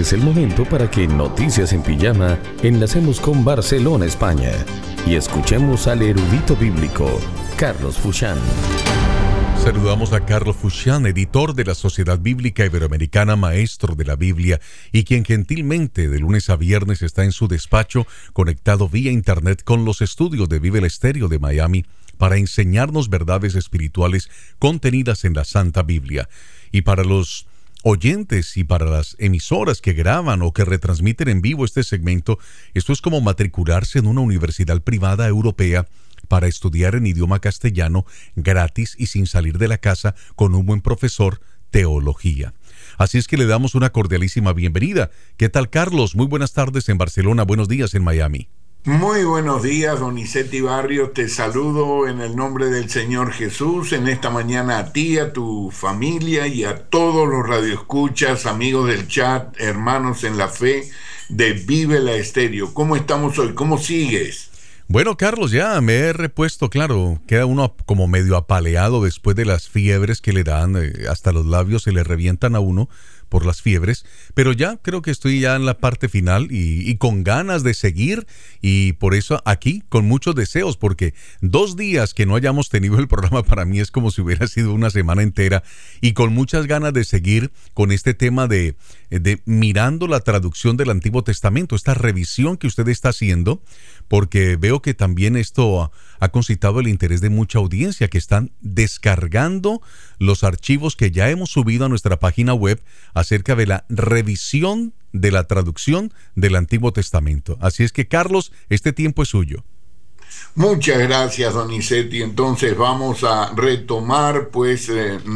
Es el momento para que en Noticias en Pijama enlacemos con Barcelona, España, y escuchemos al erudito bíblico, Carlos Fuchán. Saludamos a Carlos Fuchán, editor de la Sociedad Bíblica Iberoamericana, maestro de la Biblia, y quien gentilmente de lunes a viernes está en su despacho, conectado vía internet con los estudios de Vive el Estéreo de Miami, para enseñarnos verdades espirituales contenidas en la Santa Biblia. Y para los oyentes y para las emisoras que graban o que retransmiten en vivo este segmento, esto es como matricularse en una universidad privada europea para estudiar en idioma castellano gratis y sin salir de la casa con un buen profesor, teología. Así es que le damos una cordialísima bienvenida. ¿Qué tal, Carlos? Muy buenas tardes en Barcelona, buenos días en Miami. Muy buenos días, Donizetti Barrios. Te saludo en el nombre del Señor Jesús en esta mañana a ti, a tu familia y a todos los radioescuchas, amigos del chat, hermanos en la fe de Vive la Estéreo. ¿Cómo estamos hoy? ¿Cómo sigues? Bueno, Carlos, ya me he repuesto, claro, queda uno como medio apaleado después de las fiebres que le dan, hasta los labios se le revientan a uno por las fiebres, pero ya creo que estoy ya en la parte final y con ganas de seguir, y por eso aquí con muchos deseos, porque 2 días que no hayamos tenido el programa para mí es como si hubiera sido una semana entera, y con muchas ganas de seguir con este tema de mirando la traducción del Antiguo Testamento, esta revisión que usted está haciendo, porque veo que también esto ha concitado el interés de mucha audiencia que están descargando los archivos que ya hemos subido a nuestra página web acerca de la revisión de la traducción del Antiguo Testamento. Así es que, Carlos, este tiempo es suyo. Muchas gracias, Donizetti. Entonces vamos a retomar pues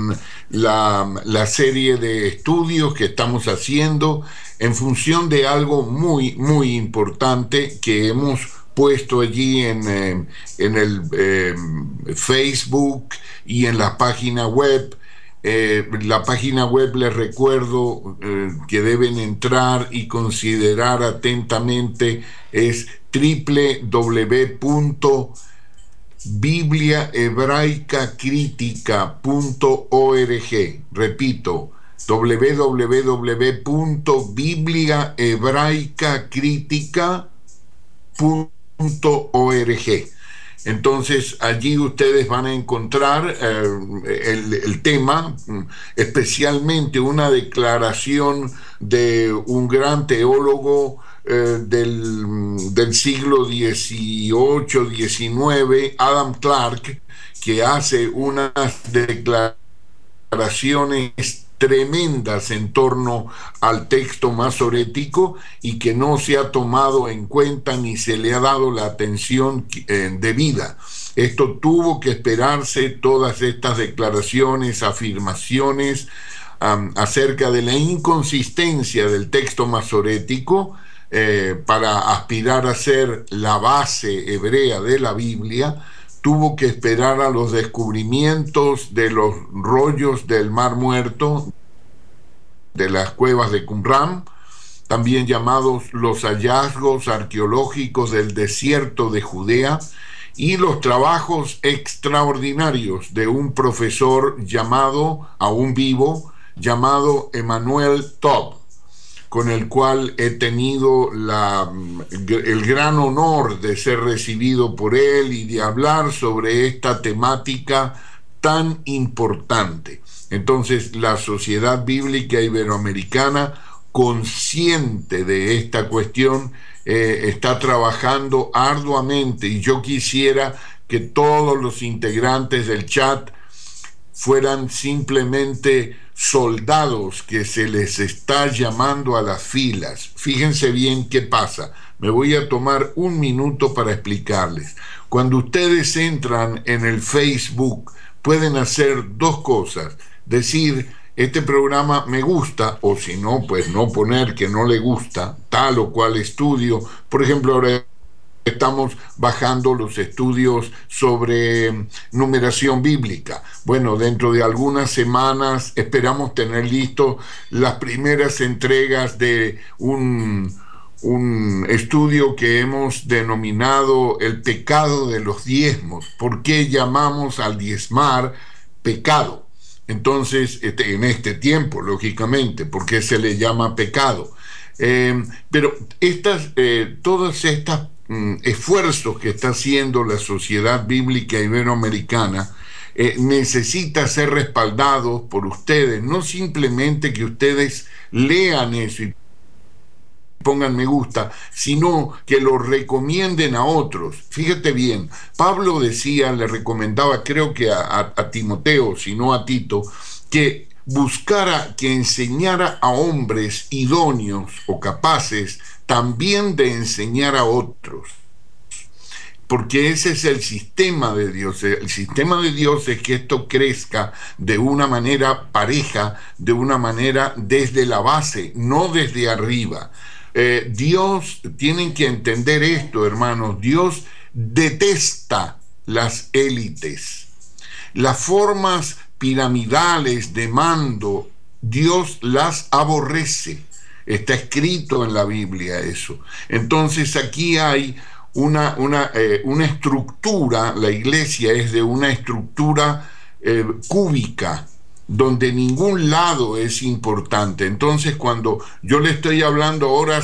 la serie de estudios que estamos haciendo en función de algo muy, muy importante que hemos puesto allí en el Facebook y en la página web. La página web, les recuerdo que deben entrar y considerar atentamente, es www.bibliahebraicacritica.org. Repito, www.bibliahebraicacritica.org. Entonces allí ustedes van a encontrar el tema, especialmente una declaración de un gran teólogo del siglo XVIII, XIX, Adam Clarke, que hace unas declaraciones tremendas en torno al texto masorético y que no se ha tomado en cuenta ni se le ha dado la atención debida. Esto tuvo que esperarse, todas estas declaraciones, afirmaciones acerca de la inconsistencia del texto masorético para aspirar a ser la base hebrea de la Biblia. Tuvo que esperar a los descubrimientos de los rollos del Mar Muerto, de las cuevas de Qumran, también llamados los hallazgos arqueológicos del desierto de Judea, y los trabajos extraordinarios de un profesor aún vivo, llamado Emanuel Todd, con el cual he tenido el gran honor de ser recibido por él y de hablar sobre esta temática tan importante. Entonces, la Sociedad Bíblica Iberoamericana, consciente de esta cuestión, está trabajando arduamente, y yo quisiera que todos los integrantes del chat fueran simplemente soldados que se les está llamando a las filas. Fíjense bien qué pasa. Me voy a tomar un minuto para explicarles. Cuando ustedes entran en el Facebook, pueden hacer 2 cosas. Decir, este programa me gusta, o si no, pues no poner que no le gusta tal o cual estudio. Por ejemplo, ahora estamos bajando los estudios sobre numeración bíblica. Bueno, dentro de algunas semanas esperamos tener listo las primeras entregas de un estudio que hemos denominado el pecado de los diezmos. ¿Por qué llamamos al diezmar pecado? Entonces, en este tiempo, lógicamente, porque se le llama pecado. Pero todas estas esfuerzos que está haciendo la Sociedad Bíblica Iberoamericana necesita ser respaldados por ustedes, no simplemente que ustedes lean eso y pongan me gusta, sino que lo recomienden a otros. Fíjate bien, Pablo decía, le recomendaba, creo que a Timoteo, si no a Tito, que buscara, que enseñara a hombres idóneos o capaces también de enseñar a otros. Porque ese es el sistema de Dios. El sistema de Dios es que esto crezca de una manera pareja, de una manera desde la base, no desde arriba. Dios, tienen que entender esto, hermanos, Dios detesta las élites. Las formas piramidales de mando, Dios las aborrece. Está escrito en la Biblia eso. Entonces aquí hay una estructura, la iglesia es de una estructura cúbica, donde ningún lado es importante. Entonces, cuando yo le estoy hablando ahora a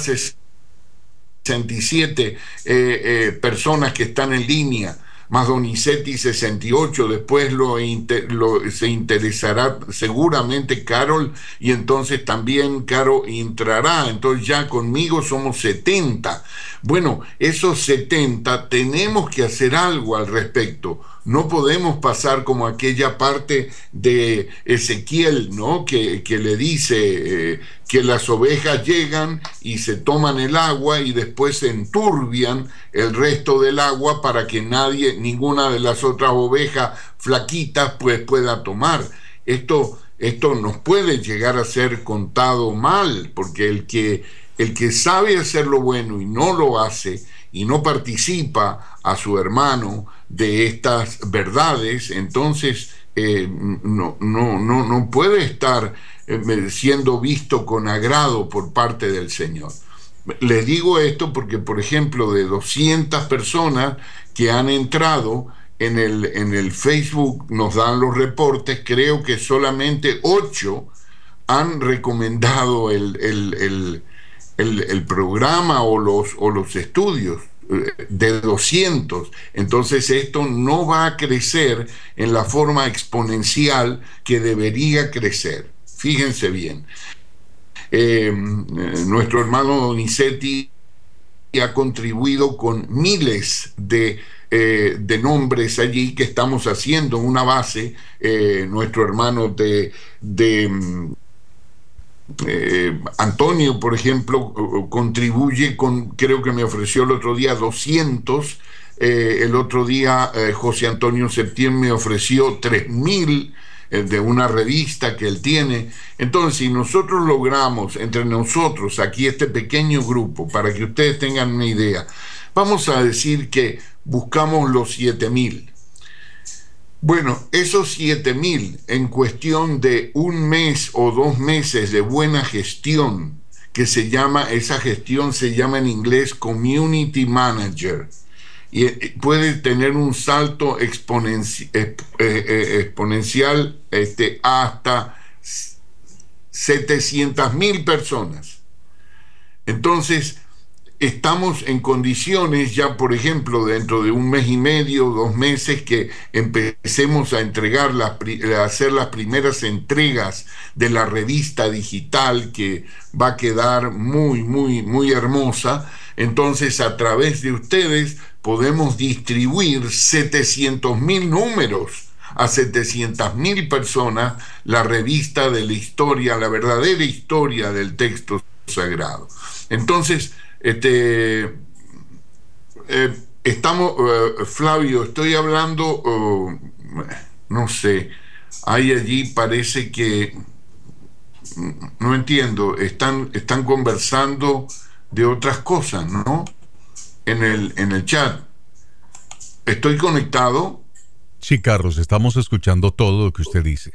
67 personas que están en línea, más Donizetti 68, después se interesará seguramente Carol, y entonces también Caro entrará, entonces ya conmigo somos 70. Bueno, esos 70 tenemos que hacer algo al respecto. No podemos pasar como aquella parte de Ezequiel, ¿no? Que le dice que las ovejas llegan y se toman el agua y después se enturbian el resto del agua para que ninguna de las otras ovejas flaquitas pues pueda tomar. Esto nos puede llegar a ser contado mal, porque el que sabe hacer lo bueno y no lo hace y no participa a su hermano de estas verdades, entonces no puede estar siendo visto con agrado por parte del Señor. Les digo esto porque, por ejemplo, de 200 personas que han entrado en el Facebook, nos dan los reportes, creo que solamente 8 han recomendado el programa o los estudios de 200. Entonces esto no va a crecer en la forma exponencial que debería crecer. Fíjense bien, nuestro hermano Donizetti ha contribuido con miles de nombres allí que estamos haciendo una base. Nuestro hermano Antonio, por ejemplo, contribuye con, creo que me ofreció el otro día 200, el otro día José Antonio Septién me ofreció 3000 de una revista que él tiene. Entonces, si nosotros logramos entre nosotros aquí este pequeño grupo, para que ustedes tengan una idea, vamos a decir que buscamos los 7000. Bueno, esos 7000 en cuestión de un mes o 2 meses de buena gestión, esa gestión se llama en inglés Community Manager, y puede tener un salto exponencial hasta 700,000 personas. Entonces, estamos en condiciones ya, por ejemplo, dentro de un mes y medio, 2 meses, que empecemos a entregar, a hacer las primeras entregas de la revista digital, que va a quedar muy, muy, muy hermosa. Entonces, a través de ustedes podemos distribuir 700,000 números a 700,000 personas, la revista de la historia, la verdadera historia del texto sagrado. Entonces, estamos, Flavio, estoy hablando, no sé, hay allí, parece que, no entiendo, están conversando de otras cosas, ¿no? En el chat. ¿Estoy conectado? Sí, Carlos, estamos escuchando todo lo que usted dice.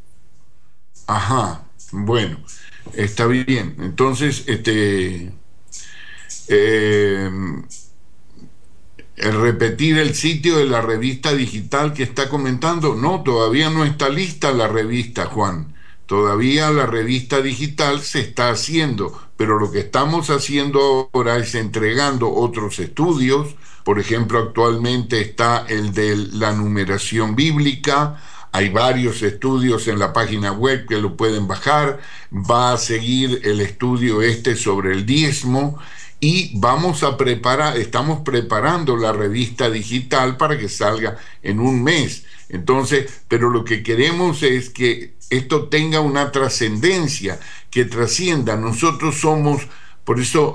Ajá, bueno, está bien. Entonces, repetir el sitio de la revista digital que está comentando. No, todavía no está lista la revista, Juan. Todavía la revista digital se está haciendo, pero lo que estamos haciendo ahora es entregando otros estudios. Por ejemplo, actualmente está el de la numeración bíblica. Hay varios estudios en la página web que lo pueden bajar. Va a seguir el estudio sobre el diezmo. Y estamos preparando la revista digital para que salga en un mes. Entonces, pero lo que queremos es que esto tenga una trascendencia, que trascienda. Nosotros somos, por eso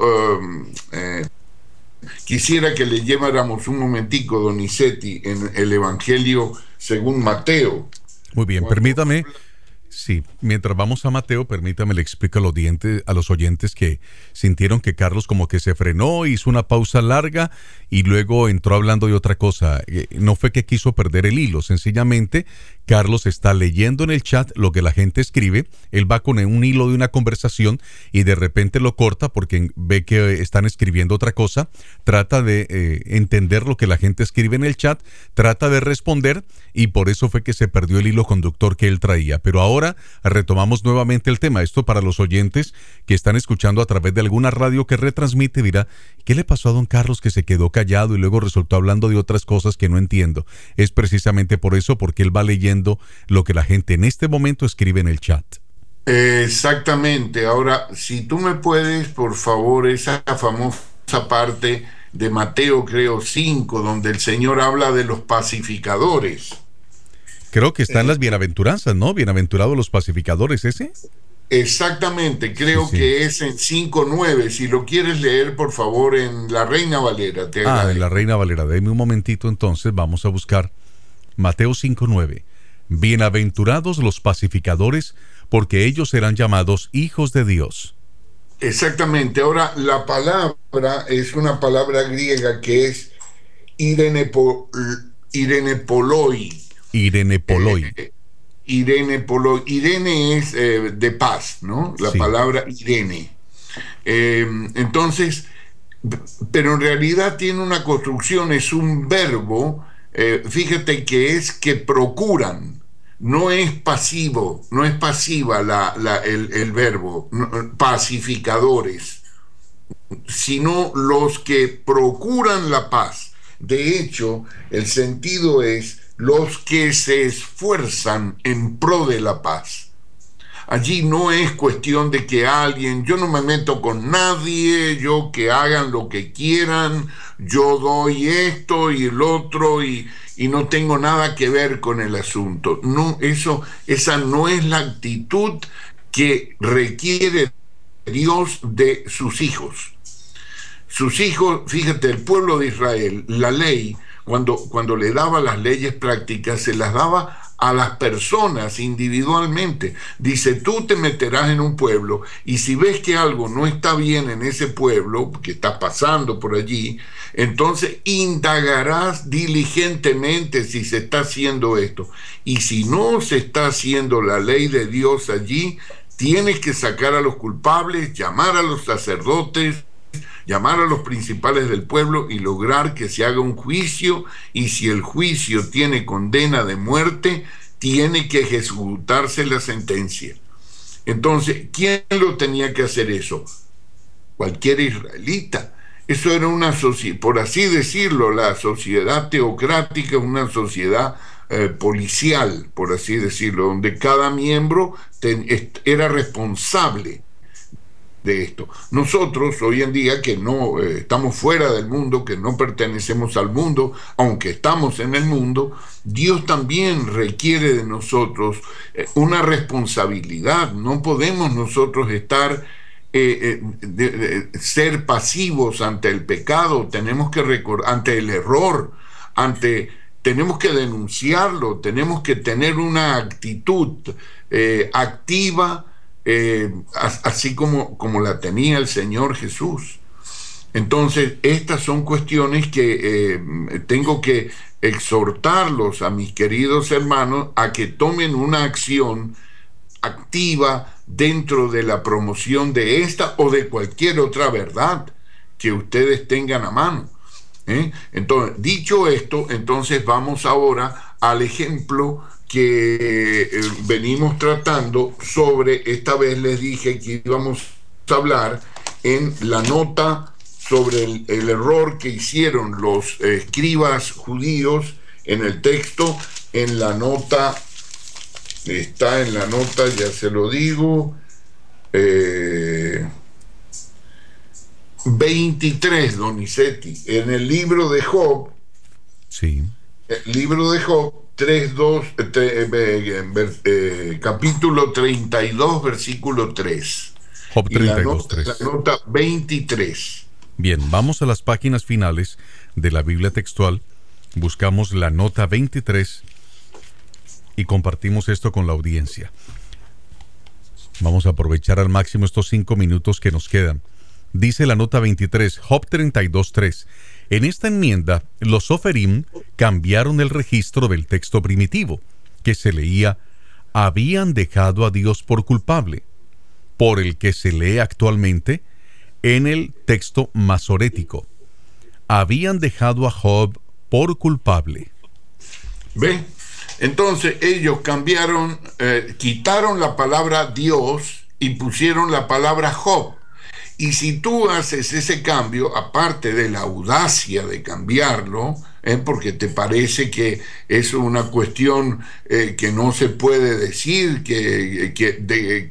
quisiera que le lleváramos un momentico, Donizetti, en el Evangelio según Mateo. Muy bien, permítame. Sí, mientras vamos a Mateo, permítame le explico a los oyentes que sintieron que Carlos como que se frenó, hizo una pausa larga y luego entró hablando de otra cosa. No fue que quiso perder el hilo, sencillamente Carlos está leyendo en el chat lo que la gente escribe, él va con un hilo de una conversación y de repente lo corta porque ve que están escribiendo otra cosa, trata de entender lo que la gente escribe en el chat, trata de responder y por eso fue que se perdió el hilo conductor que él traía. Pero ahora retomamos nuevamente el tema. Esto para los oyentes que están escuchando a través de alguna radio que retransmite, dirá, ¿qué le pasó a don Carlos que se quedó callado y luego resultó hablando de otras cosas que no entiendo? Es precisamente por eso, porque él va leyendo lo que la gente en este momento escribe en el chat. Exactamente. Ahora, si tú me puedes, por favor, esa famosa parte de Mateo, creo, 5, donde el Señor habla de los pacificadores. Creo que está en las bienaventuranzas, ¿no? Bienaventurados los pacificadores, ¿ese? Exactamente, creo que es en 5:9. Si lo quieres leer, por favor, en la Reina Valera. En la Reina Valera. Deme un momentito, entonces, vamos a buscar Mateo 5:9. Bienaventurados los pacificadores, porque ellos serán llamados hijos de Dios. Exactamente. Ahora, la palabra es una palabra griega que es irenepoloi. Irene es de paz, ¿no? La palabra Irene. Entonces, pero en realidad tiene una construcción, es un verbo, fíjate que es que procuran, no es pasivo, no es pasiva el verbo, pacificadores, sino los que procuran la paz. De hecho, el sentido es los que se esfuerzan en pro de la paz. Allí no es cuestión de que yo no me meto con nadie, que hagan lo que quieran, yo doy esto y el otro y no tengo nada que ver con el asunto. No, esa no es la actitud que requiere Dios de sus hijos. Sus hijos, fíjate, el pueblo de Israel, la ley, cuando le daba las leyes prácticas, se las daba a las personas individualmente. Dice, tú te meterás en un pueblo y si ves que algo no está bien en ese pueblo, que está pasando por allí, entonces indagarás diligentemente si se está haciendo esto. Y si no se está haciendo la ley de Dios allí, tienes que sacar a los culpables, llamar a los sacerdotes, llamar a los principales del pueblo y lograr que se haga un juicio, y si el juicio tiene condena de muerte, tiene que ejecutarse la sentencia. Entonces, ¿quién lo tenía que hacer eso? Cualquier israelita. Eso era una sociedad, por así decirlo, la sociedad teocrática, una sociedad policial, por así decirlo, donde cada miembro era responsable de esto. Nosotros hoy en día, que no estamos fuera del mundo, que no pertenecemos al mundo, aunque estamos en el mundo, Dios también requiere de nosotros una responsabilidad. No podemos nosotros estar ser pasivos ante el pecado. Tenemos que ante el error, tenemos que denunciarlo, tenemos que tener una actitud activa, así como la tenía el Señor Jesús. Entonces, estas son cuestiones que tengo que exhortarlos a mis queridos hermanos a que tomen una acción activa dentro de la promoción de esta o de cualquier otra verdad que ustedes tengan a mano. Entonces, dicho esto, entonces vamos ahora al ejemplo que venimos tratando sobre, esta vez les dije que íbamos a hablar en la nota sobre el error que hicieron los escribas judíos en el texto, en la nota, está en la nota, ya se lo digo, 23, Donizetti, en el libro de Job. Sí. El libro de Job, capítulo 32, versículo 3. Job 32, 3. La nota 23. Bien, vamos a las páginas finales de la Biblia textual, buscamos la nota 23 y compartimos esto con la audiencia. Vamos a aprovechar al máximo estos 5 minutos que nos quedan. Dice la nota 23, Job 32, 3. En esta enmienda, los Soferim cambiaron el registro del texto primitivo, que se leía, habían dejado a Dios por culpable, por el que se lee actualmente en el texto masorético. Habían dejado a Job por culpable. ¿Ve? Entonces ellos cambiaron, quitaron la palabra Dios y pusieron la palabra Job. Y si tú haces ese cambio, aparte de la audacia de cambiarlo, porque te parece que es una cuestión que no se puede decir, que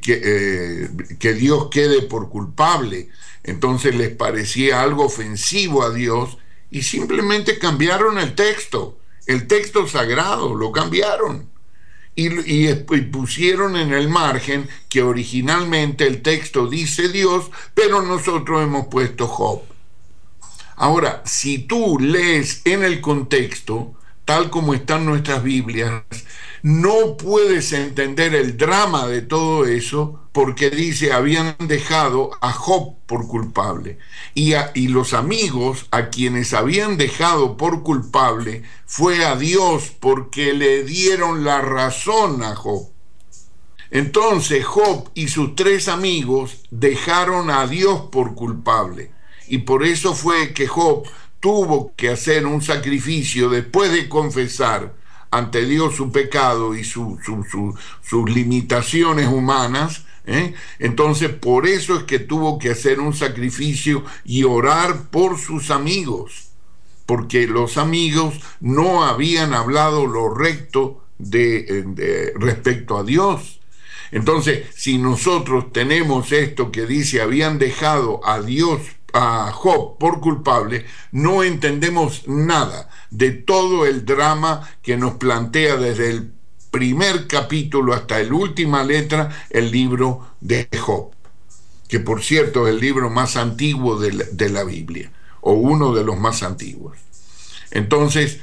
Dios quede por culpable, entonces les parecía algo ofensivo a Dios y simplemente cambiaron el texto sagrado, lo cambiaron. Y pusieron en el margen que originalmente el texto dice Dios, pero nosotros hemos puesto Job. Ahora, si tú lees en el contexto, tal como están nuestras Biblias, no puedes entender el drama de todo eso, porque dice, habían dejado a Job por culpable. Y los amigos a quienes habían dejado por culpable fue a Dios, porque le dieron la razón a Job. Entonces Job y sus 3 amigos dejaron a Dios por culpable. Y por eso fue que Job tuvo que hacer un sacrificio después de confesar ante Dios su pecado y sus limitaciones humanas. Entonces por eso es que tuvo que hacer un sacrificio y orar por sus amigos, porque los amigos no habían hablado lo recto respecto a Dios. Entonces, si nosotros tenemos esto que dice habían dejado a Dios, a Job por culpable, no entendemos nada de todo el drama que nos plantea desde el primer capítulo hasta la última letra el libro de Job, que por cierto es el libro más antiguo de la Biblia, o uno de los más antiguos. Entonces,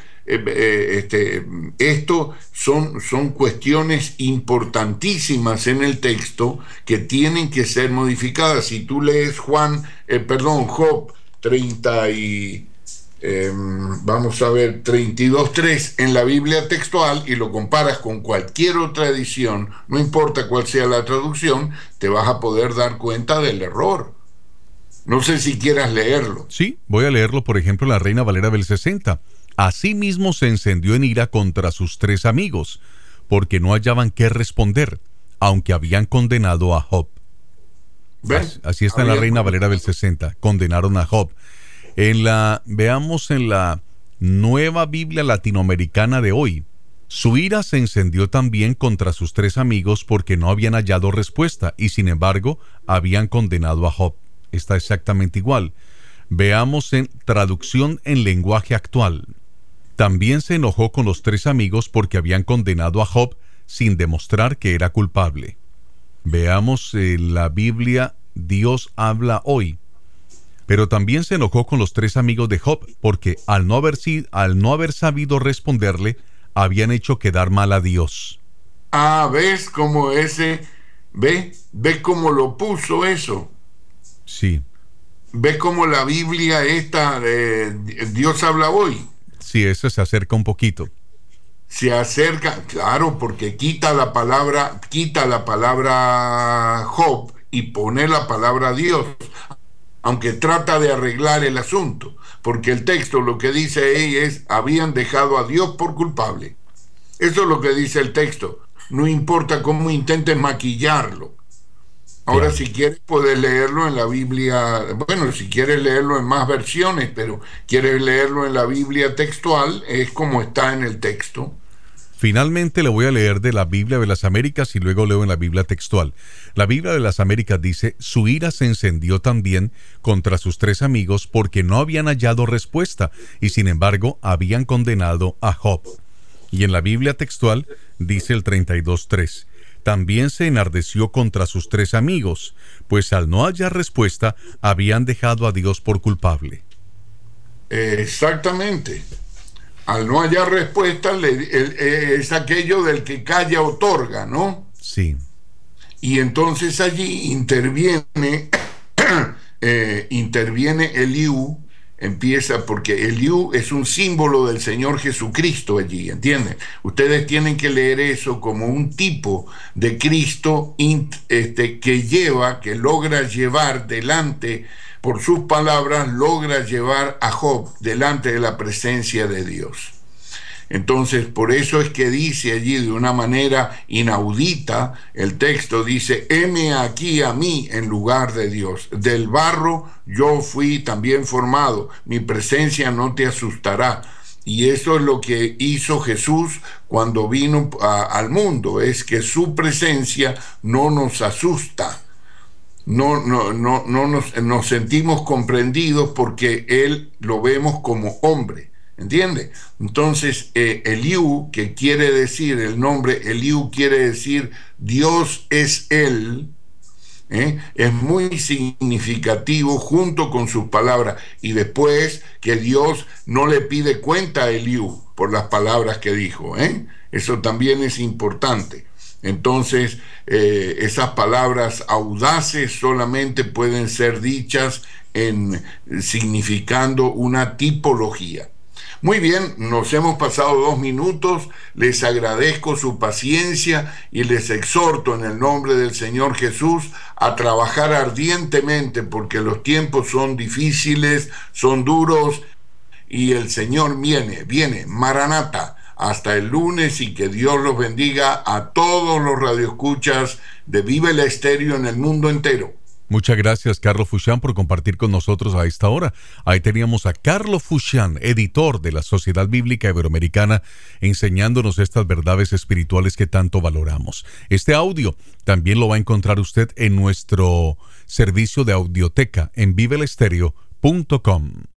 esto son cuestiones importantísimas en el texto que tienen que ser modificadas. Si tú lees Job 32:3 en la Biblia textual y lo comparas con cualquier otra edición, no importa cuál sea la traducción, te vas a poder dar cuenta del error. No sé si quieras leerlo. Sí, voy a leerlo, por ejemplo, la Reina Valera del 60. Asimismo se encendió en ira contra sus 3 amigos, porque no hallaban qué responder, aunque habían condenado a Job. Así está en la Reina Valera del 60. Condenaron a Job. Veamos en la Nueva Biblia Latinoamericana de hoy. Su ira se encendió también contra sus 3 amigos porque no habían hallado respuesta y sin embargo habían condenado a Job. Está exactamente igual. Veamos en Traducción en Lenguaje Actual. También se enojó con los 3 amigos porque habían condenado a Job sin demostrar que era culpable. Veamos la Biblia Dios habla hoy. Pero también se enojó con los 3 amigos de Job porque al no haber sabido responderle, habían hecho quedar mal a Dios. ¿Ves cómo ¿ves cómo lo puso eso? Sí. ¿Ves cómo la Biblia Dios habla hoy? Sí, eso se acerca un poquito. Se acerca, claro, porque quita la palabra Job y pone la palabra Dios. aunque trata de arreglar el asunto, porque el texto lo que dice ahí es, habían dejado a Dios por culpable. Eso es lo que dice el texto. No importa cómo intentes maquillarlo. Ahora, si quieres, puedes leerlo en la Biblia, bueno, si quieres leerlo en más versiones, pero quieres leerlo en la Biblia textual, es como está en el texto. Finalmente le voy a leer de la Biblia de las Américas y luego leo en la Biblia textual. La Biblia de las Américas dice, su ira se encendió también contra sus 3 amigos porque no habían hallado respuesta y sin embargo habían condenado a Job. Y en la Biblia textual dice el 32:3, también se enardeció contra sus 3 amigos, pues al no hallar respuesta habían dejado a Dios por culpable. Exactamente. Al no hallar respuesta, es aquello del que calla otorga, ¿no? Sí. Y entonces allí interviene Eliú, empieza, porque Eliú es un símbolo del Señor Jesucristo allí, ¿entienden? Ustedes tienen que leer eso como un tipo de Cristo que logra llevar delante, por sus palabras, logra llevar a Job delante de la presencia de Dios. Entonces, por eso es que dice allí de una manera inaudita, el texto dice, heme aquí a mí en lugar de Dios. Del barro yo fui también formado, mi presencia no te asustará. Y eso es lo que hizo Jesús cuando vino al mundo, es que su presencia no nos asusta. No nos sentimos comprendidos porque Él lo vemos como hombre. ¿Entiende? Entonces, Eliú, que quiere decir, el nombre Eliú quiere decir Dios es Él, es muy significativo junto con sus palabras. Y después que Dios no le pide cuenta a Eliú por las palabras que dijo, eso también es importante. Entonces, esas palabras audaces solamente pueden ser dichas significando una tipología. Muy bien, nos hemos pasado 2 minutos, les agradezco su paciencia y les exhorto en el nombre del Señor Jesús a trabajar ardientemente porque los tiempos son difíciles, son duros y el Señor viene, Maranata, hasta el lunes y que Dios los bendiga a todos los radioescuchas de Vive el Estéreo en el mundo entero. Muchas gracias, Carlos Fuchan, por compartir con nosotros a esta hora. Ahí teníamos a Carlos Fuchan, editor de la Sociedad Bíblica Iberoamericana, enseñándonos estas verdades espirituales que tanto valoramos. Este audio también lo va a encontrar usted en nuestro servicio de audioteca en viveelestereo.com.